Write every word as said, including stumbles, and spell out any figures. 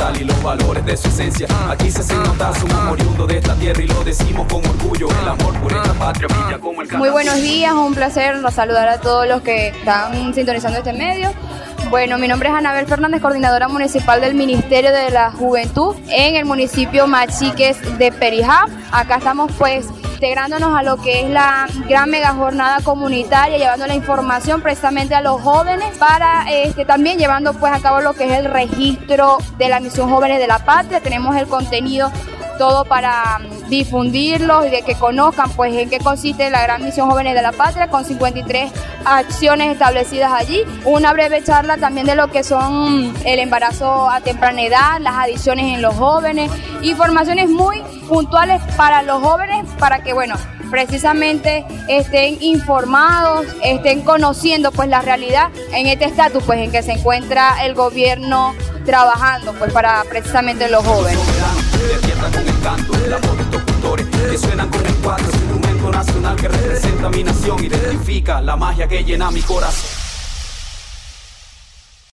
integral y los valores de su esencia. Aquí se hacen notar, somos oriundos de esta tierra y lo decimos con orgullo. El amor por esta patria brilla como el canal. Muy buenos días, un placer saludar a todos los que están sintonizando este medio. Bueno, mi nombre es Anabel Fernández, coordinadora municipal del Ministerio de la Juventud en el municipio Machiques de Perijá. Acá estamos pues integrándonos a lo que es la gran mega jornada comunitaria, llevando la información precisamente a los jóvenes para este, también llevando pues a cabo lo que es el registro de la misión Jóvenes de la Patria. Tenemos el contenido todo para difundirlos y de que conozcan pues en qué consiste la gran misión Jóvenes de la Patria, con cincuenta y tres acciones establecidas allí. Una breve charla también de lo que son el embarazo a temprana edad, las adicciones en los jóvenes, informaciones muy puntuales para los jóvenes para que bueno, precisamente estén informados, estén conociendo pues la realidad en este estatus pues en que se encuentra el gobierno trabajando pues para precisamente los jóvenes. Despierta con el canto, la voz de estos cultores que suenan con el cuatro, es un instrumento nacional que representa mi nación, identifica la magia que llena mi corazón.